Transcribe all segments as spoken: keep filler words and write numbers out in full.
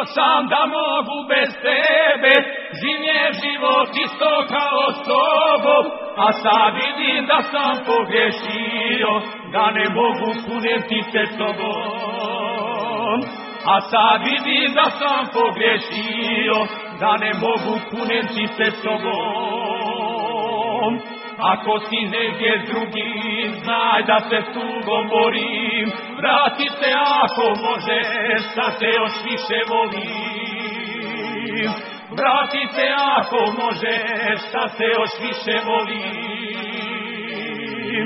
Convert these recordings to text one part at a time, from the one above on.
sam da mogu bez tebe, življe život isto kao s tobom, a sad vidim da sam pogrešio, da ne mogu kuneti se tobom. A sad vidim da sam pogrešio, da ne mogu kuneti se tobom. Ako si negdje s drugim, znaj da se s tugom borim, vrati se ako možeš, da te još više volim. Vrati se ako možeš, da te još više volim.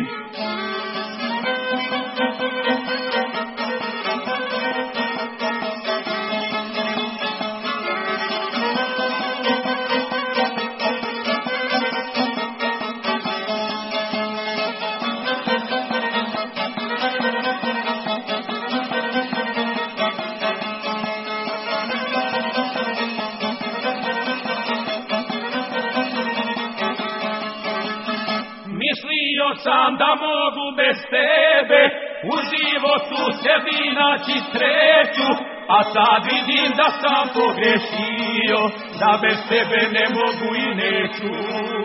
Mislio sam da mogu bez tebe u životu sebi naći sreću, a sad vidim da sam pogrešio, da bez tebe ne mogu i neću.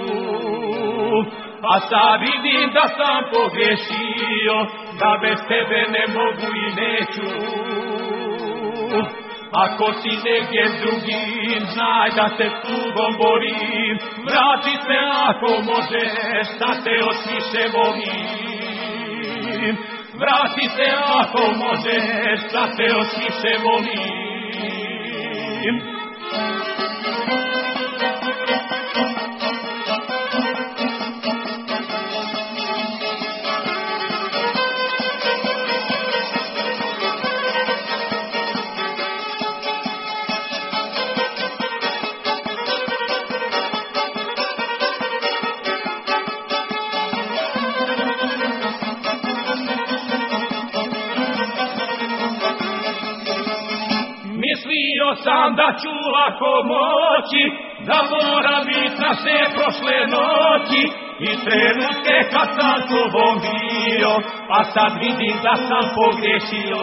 A sad vidim da sam pogrešio, da bez tebe ne mogu i neću. Ako si negdje s drugim, znaj da se s tugom borim, vrati se ako možeš, da te još više volim. Vrati se ako možeš, da te još više volim. Mislio sam da ću lako moći, da mora bit naše prošle noći i trenutke kad sam s tobom bio, a sad vidim da sam pogrešio.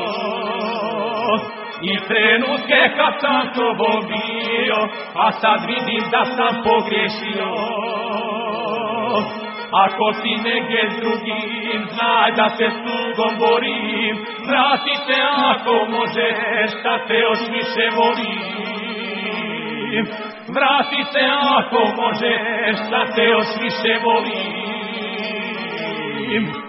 I trenutke kad sam s tobom bio, a sad vidim da sam pogrešio. Ako si negdje s drugim, znaj da se s tugom borim, vrati se ako možeš, da te još više volim. Vrati se ako možeš, da te još više volim.